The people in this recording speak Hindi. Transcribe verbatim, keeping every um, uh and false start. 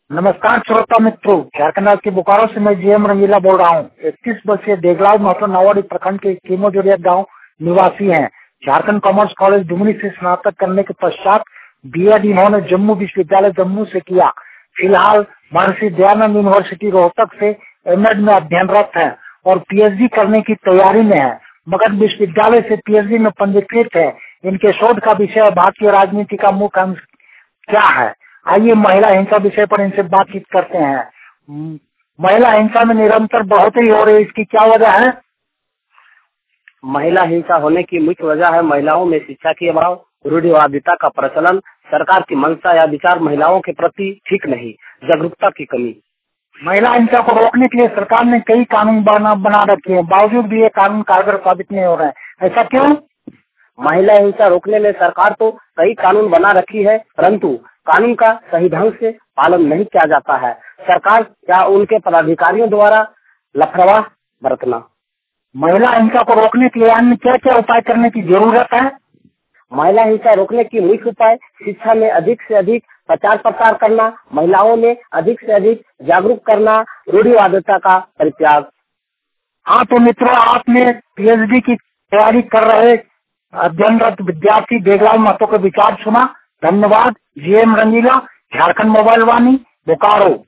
नमस्कार श्रोता मित्रों, झारखंड राज्य के बोकारो से मैं जीएम रंगीला बोल रहा हूँ। इक्कीस वर्षीय देगलाव महतो नवाड़ी प्रखंड के कीमोजोरिया गांव निवासी हैं। झारखंड कॉमर्स कॉलेज डुमरी से स्नातक करने के पश्चात बीएड इन्होंने जम्मू विश्वविद्यालय जम्मू से किया। फिलहाल महर्षि दयानंद यूनिवर्सिटी रोहतक से एमएड में अध्ययनरत है और पीएचडी करने की तैयारी में है। मगध विश्वविद्यालय से पीएचडी में पंजीकृत है। इनके शोध का विषय भारतीय राजनीति का मुख्य अंश क्या है। आइए महिला हिंसा विषय पर इनसे बातचीत करते हैं। महिला हिंसा में निरंतर बढ़ोतरी हो रही है, इसकी क्या वजह है? महिला हिंसा होने की मुख्य वजह है महिलाओं में शिक्षा के अभाव, रूढ़िवादिता का प्रचलन, सरकार की मंशा या विचार महिलाओं के प्रति ठीक नहीं, जागरूकता की कमी। महिला हिंसा को रोकने के लिए सरकार ने कई कानून बना बना रखे हैं, बावजूद भी ये कानून कारगर साबित नहीं हो रहे हैं। ऐसा क्यों? महिला हिंसा रोकने में सरकार तो कई कानून बना रखी है, परंतु कानून का सही ढंग से पालन नहीं किया जाता है। सरकार या उनके पदाधिकारियों द्वारा लापरवाह बरतना। महिला हिंसा को रोकने के लिए अन्य क्या क्या उपाय करने की जरूरत है? महिला हिंसा रोकने की मुख्य उपाय शिक्षा में अधिक से अधिक प्रचार प्रसार करना, महिलाओं में अधिक से अधिक जागरूक करना, रूढ़िवादिता का परित्याग। हाँ तो मित्रों, आपने पीएचडी की तैयारी कर रहे अध्ययनरत विद्यार्थी देगलाव महतो के विचार सुना। धन्यवाद। GM Rangila, Jharkhand mobile Vani, Bokaro.